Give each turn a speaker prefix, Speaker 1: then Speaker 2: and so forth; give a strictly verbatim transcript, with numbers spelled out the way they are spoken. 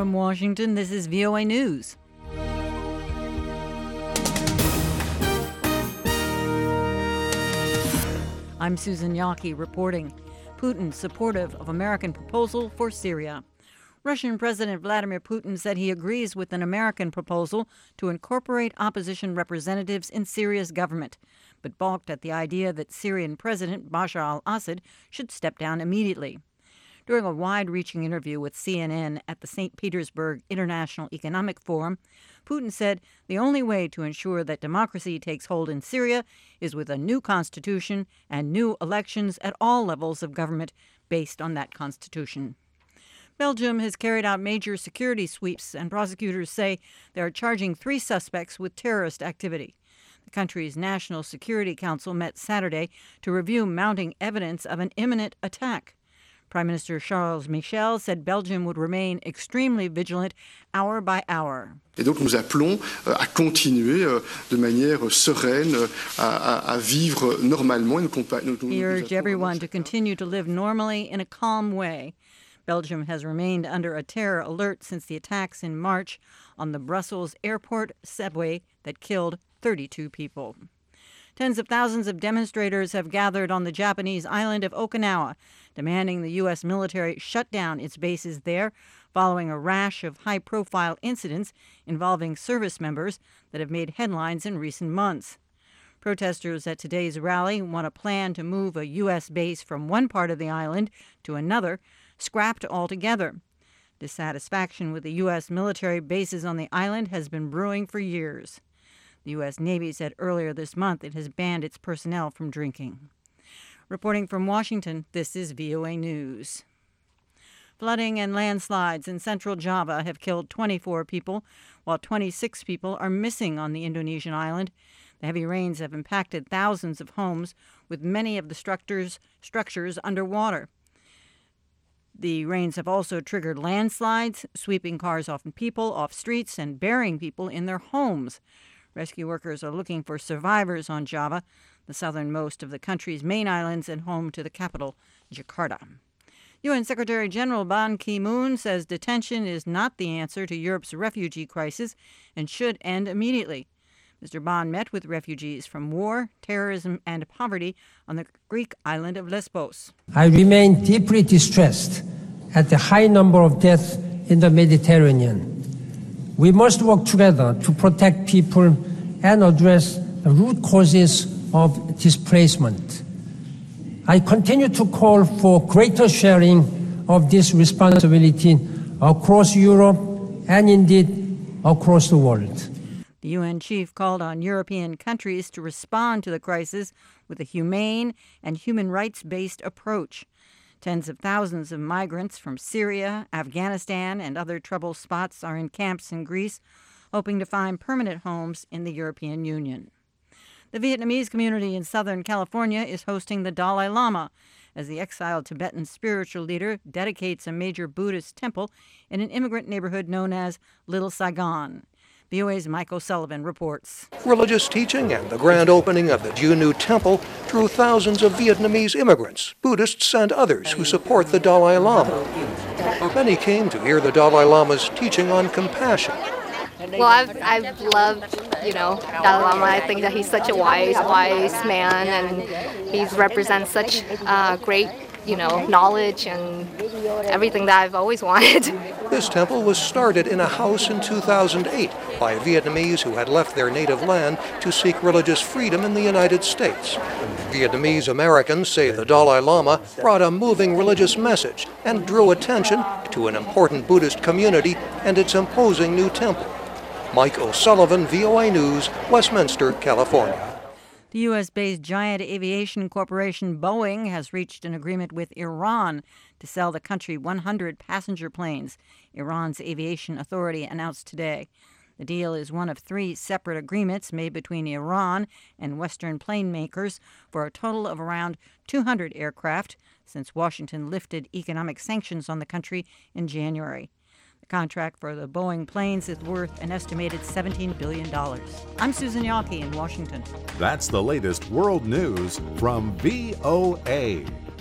Speaker 1: From Washington, this is V O A News. I'm Susan Yaki reporting. Putin supportive of American proposal for Syria. Russian President Vladimir Putin said he agrees with an American proposal to incorporate opposition representatives in Syria's government, but balked at the idea that Syrian President Bashar al-Assad should step down immediately. During a wide-reaching interview with C N N at the Saint Petersburg International Economic Forum, Putin said the only way to ensure that democracy takes hold in Syria is with a new constitution and new elections at all levels of government based on that constitution. Belgium has carried out major security sweeps, and prosecutors say they are charging three suspects with terrorist activity. The country's National Security Council met Saturday to review mounting evidence of an imminent attack. Prime Minister Charles Michel said Belgium would remain extremely vigilant hour by hour.
Speaker 2: Et donc nous appelons à continuer de manière sereine à, à vivre normalement.
Speaker 1: He urged everyone to continue to live normally in a calm way. Belgium has remained under a terror alert since the attacks in March on the Brussels airport subway that killed thirty-two people. Tens of thousands of demonstrators have gathered on the Japanese island of Okinawa, demanding the U S military shut down its bases there following a rash of high-profile incidents involving service members that have made headlines in recent months. Protesters at today's rally want a plan to move a U S base from one part of the island to another, scrapped altogether. Dissatisfaction with the U S military bases on the island has been brewing for years. The U S Navy said earlier this month it has banned its personnel from drinking. Reporting from Washington, this is V O A News. Flooding and landslides in central Java have killed twenty-four people, while twenty-six people are missing on the Indonesian island. The heavy rains have impacted thousands of homes, with many of the structures, structures underwater. The rains have also triggered landslides, sweeping cars off people, off streets, and burying people in their homes. Rescue workers are looking for survivors on Java, the southernmost of the country's main islands and home to the capital, Jakarta. U N Secretary General Ban Ki-moon says detention is not the answer to Europe's refugee crisis and should end immediately. Mister Ban met with refugees from war, terrorism, and poverty on the Greek island of Lesbos.
Speaker 3: I remain deeply distressed at the high number of deaths in the Mediterranean. We must work together to protect people and address the root causes of displacement. I continue to call for greater sharing of this responsibility across Europe and indeed across the world.
Speaker 1: The U N chief called on European countries to respond to the crisis with a humane and human rights-based approach. Tens of thousands of migrants from Syria, Afghanistan, and other trouble spots are in camps in Greece, hoping to find permanent homes in the European Union. The Vietnamese community in Southern California is hosting the Dalai Lama as the exiled Tibetan spiritual leader dedicates a major Buddhist temple in an immigrant neighborhood known as Little Saigon. V O A's Mike O'Sullivan reports.
Speaker 4: Religious teaching and the grand opening of the Junnu Temple drew thousands of Vietnamese immigrants, Buddhists, and others who support the Dalai Lama. Many came to hear the Dalai Lama's teaching on compassion.
Speaker 5: Well, I've, I've loved, you know, Dalai Lama. I think that he's such a wise, wise man, and he represents such uh, great, you know, knowledge and everything that I've always wanted.
Speaker 4: This temple was started in a house in two thousand eight by Vietnamese who had left their native land to seek religious freedom in the United States. Vietnamese Americans say the Dalai Lama brought a moving religious message and drew attention to an important Buddhist community and its imposing new temple. Mike O'Sullivan, V O A News, Westminster, California.
Speaker 1: The U S-based giant aviation corporation Boeing has reached an agreement with Iran to sell the country one hundred passenger planes, Iran's aviation authority announced today. The deal is one of three separate agreements made between Iran and Western plane makers for a total of around two hundred aircraft since Washington lifted economic sanctions on the country in January. The contract for the Boeing planes is worth an estimated seventeen billion dollars. I'm Susan Yaki in Washington.
Speaker 6: That's the latest world news from V O A.